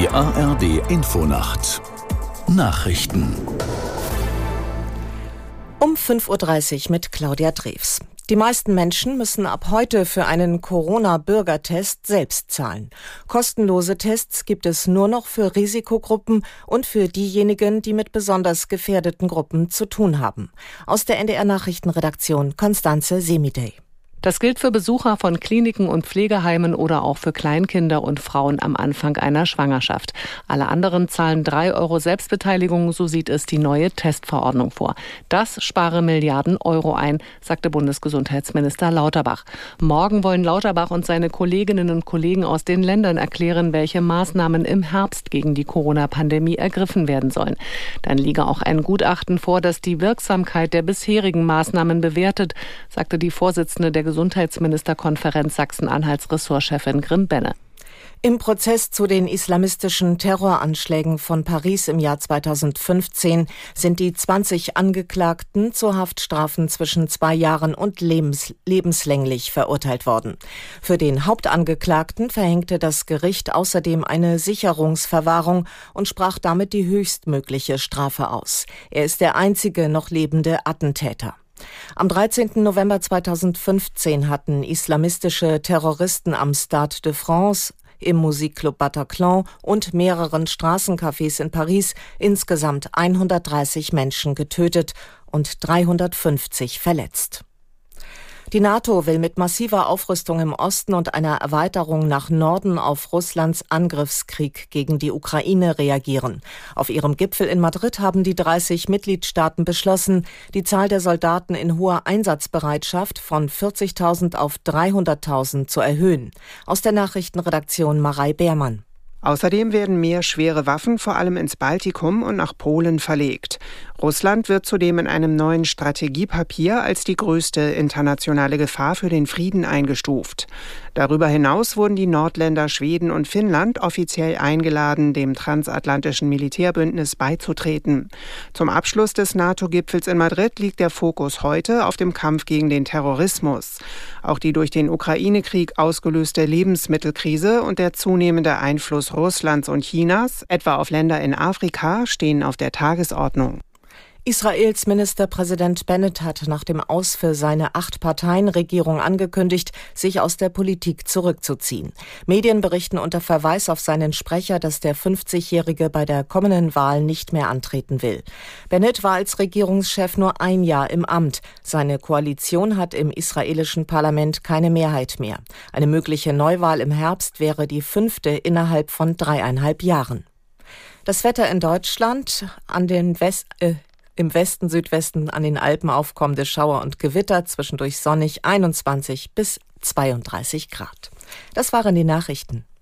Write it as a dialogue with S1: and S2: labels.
S1: Die ARD-Infonacht Nachrichten
S2: Um 5:30 Uhr mit Claudia Drews. Die meisten Menschen müssen ab heute für einen Corona-Bürgertest selbst zahlen. Kostenlose Tests gibt es nur noch für Risikogruppen und für diejenigen, die mit besonders gefährdeten Gruppen zu tun haben. Aus der NDR-Nachrichtenredaktion Constanze Semidey.
S3: Das gilt für Besucher von Kliniken und Pflegeheimen oder auch für Kleinkinder und Frauen am Anfang einer Schwangerschaft. Alle anderen zahlen 3 € Selbstbeteiligung, so sieht es die neue Testverordnung vor. Das spare Milliarden Euro ein, sagte Bundesgesundheitsminister Lauterbach. Morgen wollen Lauterbach und seine Kolleginnen und Kollegen aus den Ländern erklären, welche Maßnahmen im Herbst gegen die Corona-Pandemie ergriffen werden sollen. Dann liege auch ein Gutachten vor, das die Wirksamkeit der bisherigen Maßnahmen bewertet, sagte die Vorsitzende der Gesundheitsministerkonferenz Sachsen-Anhalts Ressortchefin Grimm-Benne.
S2: Im Prozess zu den islamistischen Terroranschlägen von Paris im Jahr 2015 sind die 20 Angeklagten zu Haftstrafen zwischen 2 Jahren und lebenslänglich verurteilt worden. Für den Hauptangeklagten verhängte das Gericht außerdem eine Sicherungsverwahrung und sprach damit die höchstmögliche Strafe aus. Er ist der einzige noch lebende Attentäter. Am 13. November 2015 hatten islamistische Terroristen am Stade de France, im Musikclub Bataclan und mehreren Straßencafés in Paris insgesamt 130 Menschen getötet und 350 verletzt. Die NATO will mit massiver Aufrüstung im Osten und einer Erweiterung nach Norden auf Russlands Angriffskrieg gegen die Ukraine reagieren. Auf ihrem Gipfel in Madrid haben die 30 Mitgliedstaaten beschlossen, die Zahl der Soldaten in hoher Einsatzbereitschaft von 40.000 auf 300.000 zu erhöhen. Aus der Nachrichtenredaktion Marei Beermann.
S4: Außerdem werden mehr schwere Waffen vor allem ins Baltikum und nach Polen verlegt. Russland wird zudem in einem neuen Strategiepapier als die größte internationale Gefahr für den Frieden eingestuft. Darüber hinaus wurden die Nordländer Schweden und Finnland offiziell eingeladen, dem transatlantischen Militärbündnis beizutreten. Zum Abschluss des NATO-Gipfels in Madrid liegt der Fokus heute auf dem Kampf gegen den Terrorismus. Auch die durch den Ukraine-Krieg ausgelöste Lebensmittelkrise und der zunehmende Einfluss Russlands und Chinas, etwa auf Länder in Afrika, stehen auf der Tagesordnung.
S2: Israels Ministerpräsident Bennett hat nach dem Aus für seine 8-Parteien-Regierung angekündigt, sich aus der Politik zurückzuziehen. Medien berichten unter Verweis auf seinen Sprecher, dass der 50-Jährige bei der kommenden Wahl nicht mehr antreten will. Bennett war als Regierungschef nur 1 Jahr im Amt. Seine Koalition hat im israelischen Parlament keine Mehrheit mehr. Eine mögliche Neuwahl im Herbst wäre die 5. innerhalb von 3,5 Jahren. Das Wetter in Deutschland im Westen, Südwesten an den Alpen aufkommende Schauer und Gewitter, zwischendurch sonnig 21 bis 32 Grad. Das waren die Nachrichten.